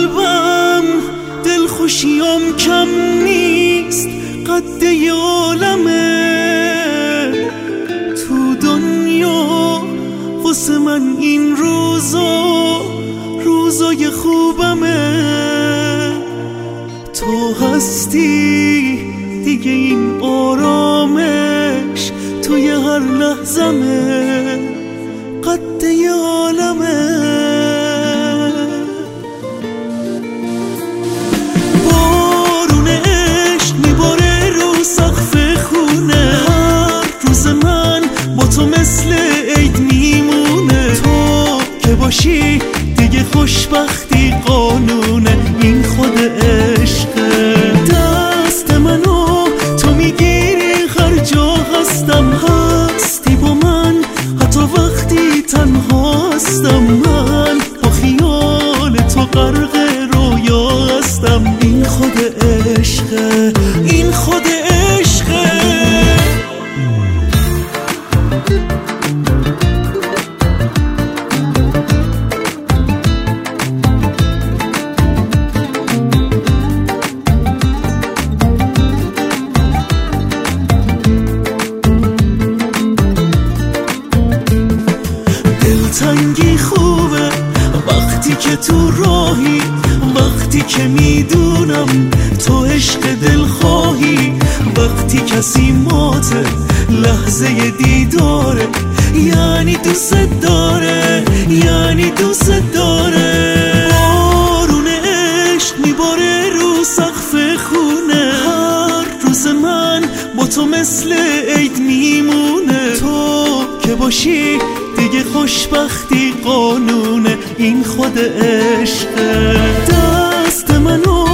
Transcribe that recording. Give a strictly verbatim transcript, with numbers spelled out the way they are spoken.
قلبم دلخوشیم کم نیست، قد عالمه تو دنیا واسه من این روزا روزای خوبمه. تو هستی دیگه این آرامش توی هر لحظمه، قد عالمه. بارون عشق میباره رو سقف خونه، هر روز من با تو مثل عید میمونه. تو که باشی دیگه خوشبختی قانونه، این خود عشقه. دست منو تو میگیری هر جا هستم، هستی با من حتی وقتی تنها هستم. من با خیال تو غرق رویا هستم، این خود عشقه، این خود عشقه. دلتنگی خوبه وقتی که تو راهی، وقتی که میدونم تو عشق دل خواهی. وقتی کسی ماته لحظه دیداره، یعنی دوست داره، یعنی دوست داره. بارون عشق میباره رو سقف خونه، هر روز من با تو مثل عید میمونه. تو که باشی دیگه خوشبختی قانونه، این خود عشقه. دست منو